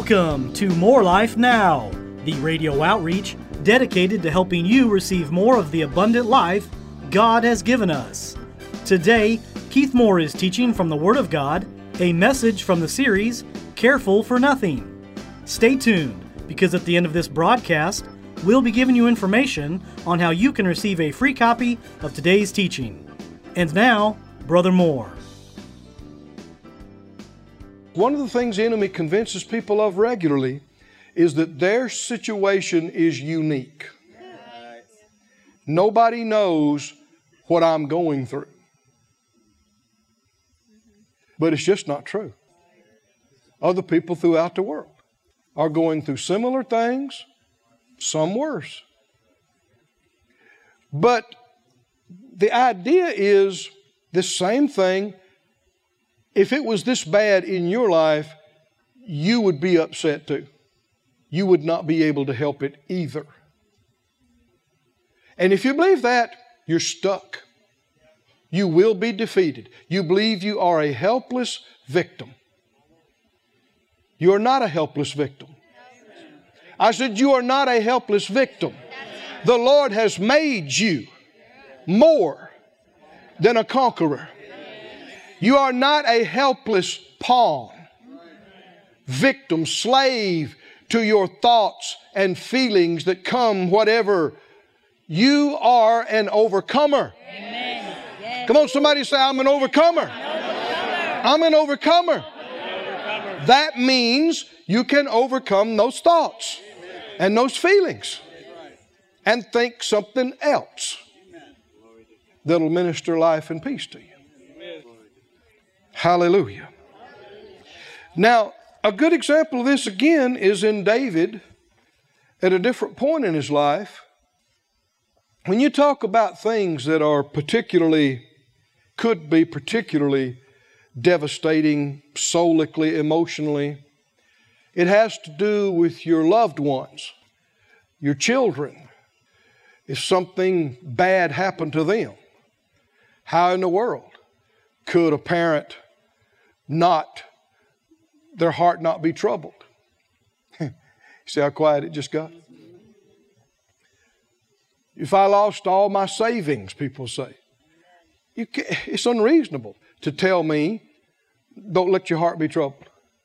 Welcome to More Life Now, the radio outreach dedicated to helping you receive more of the abundant life God has given us. Today, Keith Moore is teaching from the Word of God, a message from the series, Careful for Nothing. Stay tuned, because at the end of this broadcast, we'll be giving you information on how you can receive a free copy of today's teaching. And now, Brother Moore. One of the things the enemy convinces people of regularly is that their situation is unique. Nobody knows what I'm going through. But it's just not true. Other people throughout the world are going through similar things, some worse. But the idea is the same thing. If it was this bad in your life, you would be upset too. You would not be able to help it either. And if you believe that, you're stuck. You will be defeated. You believe you are a helpless victim. You are not a helpless victim. I said you are not a helpless victim. The Lord has made you more than a conqueror. You are not a helpless pawn, victim, slave to your thoughts and feelings that come whatever. You are an overcomer. Amen. Yes. Come on, somebody say, I'm an overcomer. I'm an overcomer. That means you can overcome those thoughts and those feelings and think something else that'll minister life and peace to you. Hallelujah. Now, a good example of this again is in David at a different point in his life. When you talk about things that are could be particularly devastating, soulically, emotionally, it has to do with your loved ones, your children. If something bad happened to them, how in the world could a parent their heart not be troubled? See how quiet it just got? If I lost all my savings, people say, it's unreasonable to tell me, don't let your heart be troubled.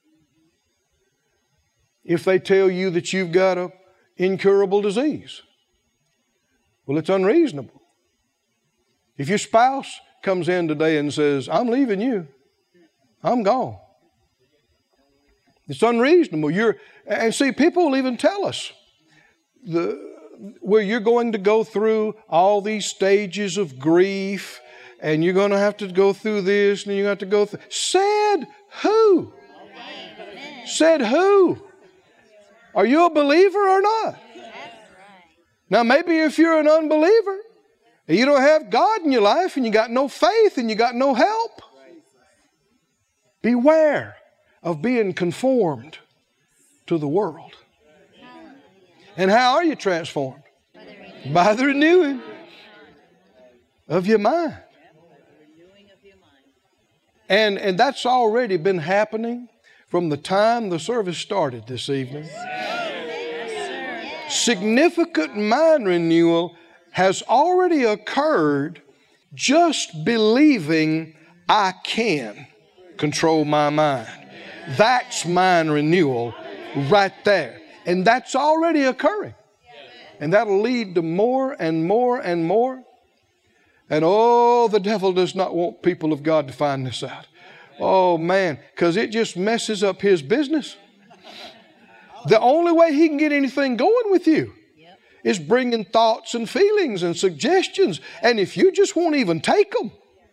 If they tell you that you've got an incurable disease, well, it's unreasonable. If your spouse comes in today and says, I'm leaving you, I'm gone, it's unreasonable. And see, people will even tell us where you're going to go through all these stages of grief, and you're going to have to go through this, and you have to go through. Said who? Said who? Are you a believer or not? Now, maybe if you're an unbeliever, and you don't have God in your life, and you got no faith, and you got no help, beware of being conformed to the world. And how are you transformed? By the renewing of your mind. And that's already been happening from the time the service started this evening. Significant mind renewal has already occurred just believing I can control my mind. That's mind renewal right there. And that's already occurring. And that'll lead to more and more and more. And oh, the devil does not want people of God to find this out. Oh man, because it just messes up his business. The only way he can get anything going with you is bringing thoughts and feelings and suggestions. And if you just won't even take them,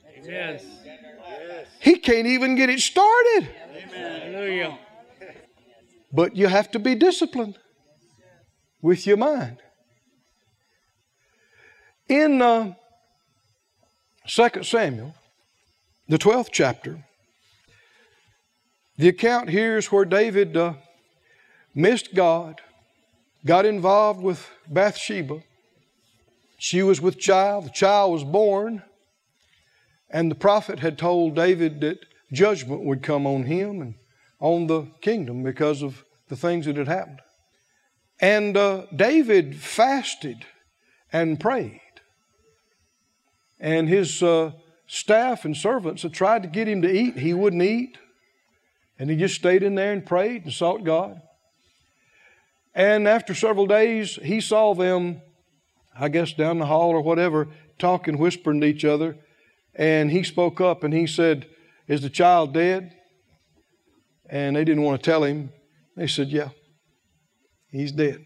he can't even get it started. Hallelujah. But you have to be disciplined with your mind. In 2 Samuel, the 12th chapter, the account here is where David missed God, got involved with Bathsheba. She was with child. The child was born. And the prophet had told David that judgment would come on him and on the kingdom because of the things that had happened. And David fasted and prayed. And his staff and servants had tried to get him to eat. He wouldn't eat. And he just stayed in there and prayed and sought God. And after several days, he saw them, I guess down the hall or whatever, talking, whispering to each other. And he spoke up and he said, "Is the child dead?" And they didn't want to tell him. They said, "Yeah, he's dead."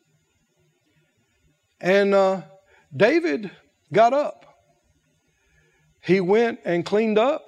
And David got up. He went and cleaned up.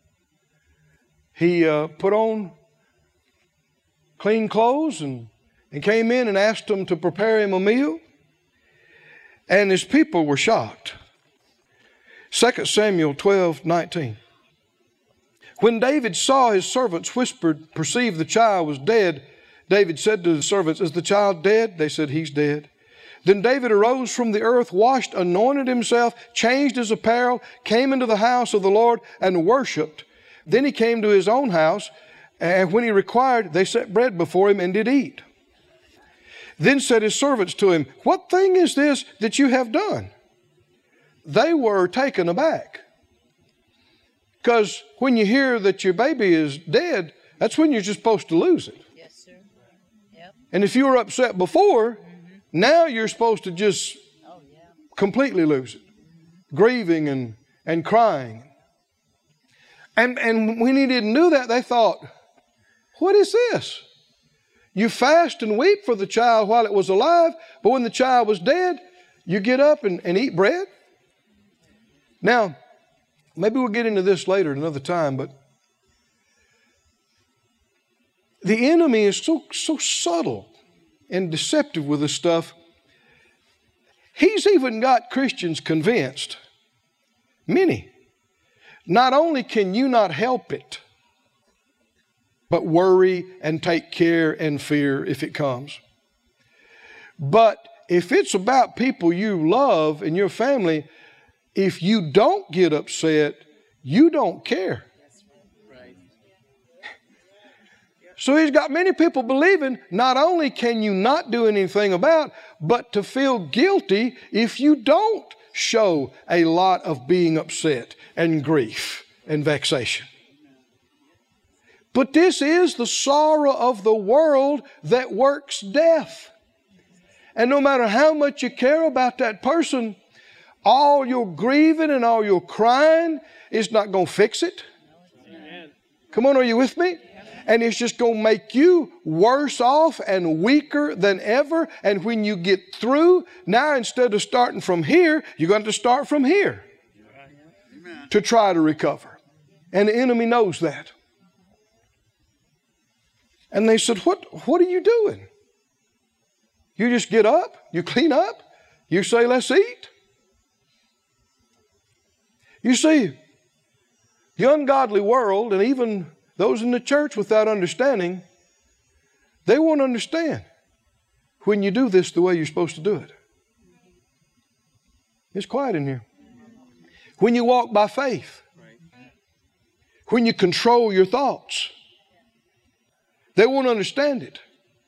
He put on clean clothes and came in and asked them to prepare him a meal. And his people were shocked. 2 Samuel 12:19. When David saw his servants perceived the child was dead, David said to the servants, "Is the child dead?" They said, "He's dead." Then David arose from the earth, washed, anointed himself, changed his apparel, came into the house of the Lord and worshiped. Then he came to his own house, and when he required, they set bread before him and did eat. Then said his servants to him, "What thing is this that you have done?" They were taken aback. Because when you hear that your baby is dead, that's when you're just supposed to lose it. Yes, sir. Yep. And if you were upset before, now you're supposed to just completely lose it. Grieving and crying. And when he didn't do that, they thought, "What is this? You fast and weep for the child while it was alive, but when the child was dead, you get up and eat bread?" Now, maybe we'll get into this later at another time, but the enemy is so subtle and deceptive with this stuff. He's even got Christians convinced, many, not only can you not help it, but worry and take care and fear if it comes. But if it's about people you love in your family, if you don't get upset, you don't care. So he's got many people believing not only can you not do anything about, but to feel guilty if you don't show a lot of being upset and grief and vexation. But this is the sorrow of the world that works death. And no matter how much you care about that person, all your grieving and all your crying is not going to fix it. Come on, are you with me? And it's just going to make you worse off and weaker than ever. And when you get through, now instead of starting from here, you're going to start from here to try to recover. And the enemy knows that. And they said, what are you doing? You just get up, you clean up, you say, "Let's eat." You see, the ungodly world, and even those in the church without understanding, they won't understand when you do this the way you're supposed to do it. It's quiet in here. When you walk by faith, when you control your thoughts, they won't understand it.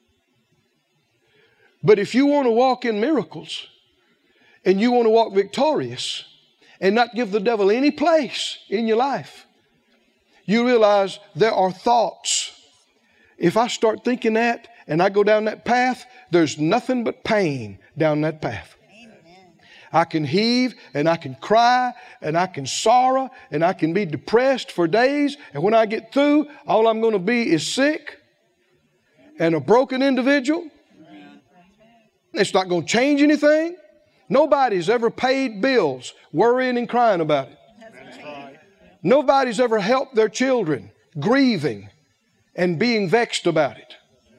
But if you want to walk in miracles and you want to walk victorious and not give the devil any place in your life, you realize there are thoughts. If I start thinking that and I go down that path, there's nothing but pain down that path. I can heave and I can cry and I can sorrow and I can be depressed for days. And when I get through, all I'm going to be is sick and a broken individual. It's not going to change anything. Nobody's ever paid bills worrying and crying about it. Nobody's ever helped their children grieving and being vexed about it.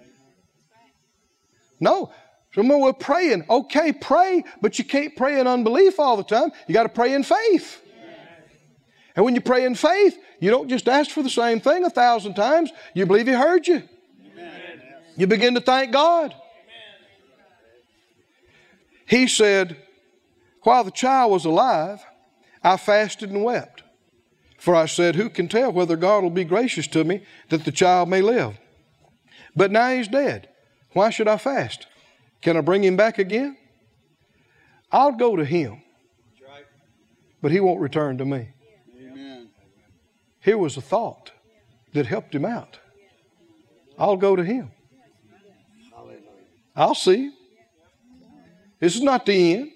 No. So we're praying. Okay, pray, but you can't pray in unbelief all the time. You got to pray in faith. And when you pray in faith, you don't just ask for the same thing 1,000 times. You believe He heard you. You begin to thank God. He said, "While the child was alive, I fasted and wept. For I said, who can tell whether God will be gracious to me that the child may live? But now he's dead. Why should I fast? Can I bring him back again? I'll go to him, but he won't return to me. Amen. Here was a thought that helped him out. I'll go to him. I'll see him. This is not the end.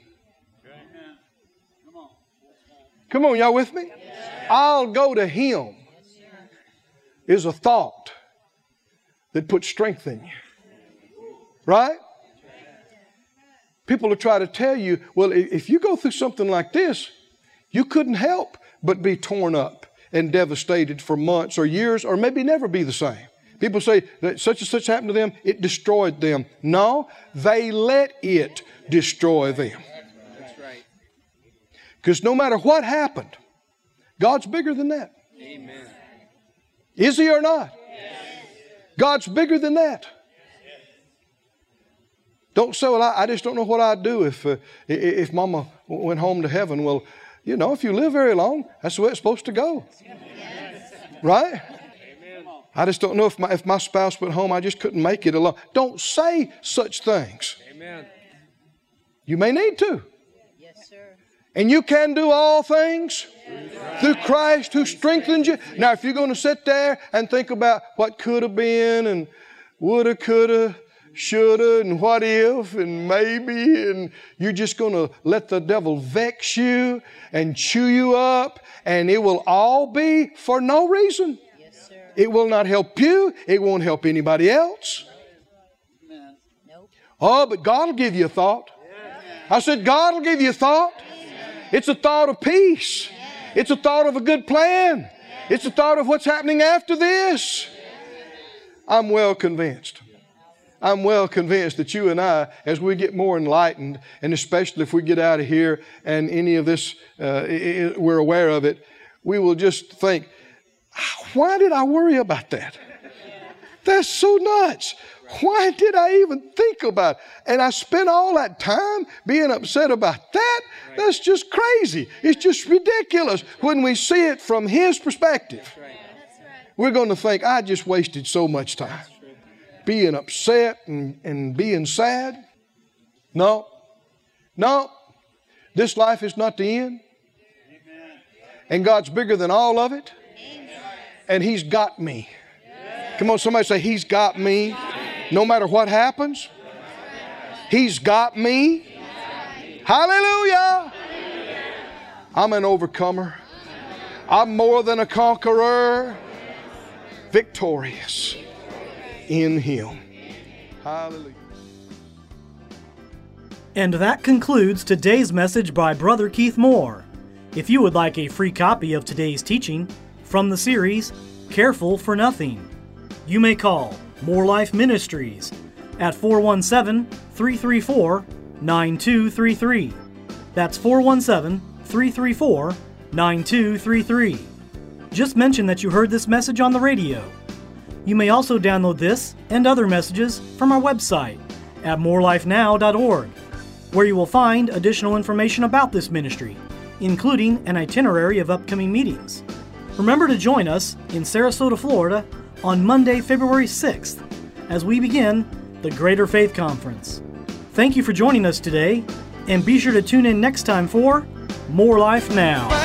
Come on, y'all with me? I'll go to him is a thought that puts strength in you. Right? People will try to tell you, well, if you go through something like this, you couldn't help but be torn up and devastated for months or years or maybe never be the same. People say that such and such happened to them, it destroyed them. No, they let it destroy them. That's right. Because no matter what happened, God's bigger than that. Amen. Is He or not? Yes. God's bigger than that. Don't say, well, I just don't know what I'd do if Mama went home to heaven. Well, you know, if you live very long, that's the way it's supposed to go. Yes. Right? Amen. I just don't know if my spouse went home, I just couldn't make it alone. Don't say such things. Amen. You may need to. Yes, sir. And you can do all things through Christ who strengthens you. Now, if you're going to sit there and think about what could have been and woulda, coulda, shoulda, and what if, and maybe, and you're just going to let the devil vex you and chew you up, and it will all be for no reason. Yes, sir. It will not help you. It won't help anybody else. Nope. Oh, but God will give you a thought. I said, God will give you a thought. It's a thought of peace. It's a thought of a good plan. It's a thought of what's happening after this. I'm well convinced. I'm well convinced that you and I, as we get more enlightened, and especially if we get out of here and any of this, we're aware of it, we will just think, why did I worry about that? That's so nuts. Why did I even think about it? And I spent all that time being upset about that? That's just crazy. It's just ridiculous when we see it from His perspective. We're going to think, I just wasted so much time being upset and being sad. No. This life is not the end. And God's bigger than all of it. And He's got me. Come on, somebody say, He's got me. No matter what happens, He's got me. Hallelujah. I'm an overcomer. I'm more than a conqueror. Victorious in Him. Hallelujah. And that concludes today's message by Brother Keith Moore. If you would like a free copy of today's teaching from the series, Careful for Nothing, you may call More Life Ministries at 417-334-9233. That's 417-334-9233. Just mention that you heard this message on the radio. You may also download this and other messages from our website at morelifenow.org, where you will find additional information about this ministry, including an itinerary of upcoming meetings. Remember to join us in Sarasota, Florida on Monday, February 6th, as we begin the Greater Faith Conference. Thank you for joining us today, and be sure to tune in next time for More Life Now.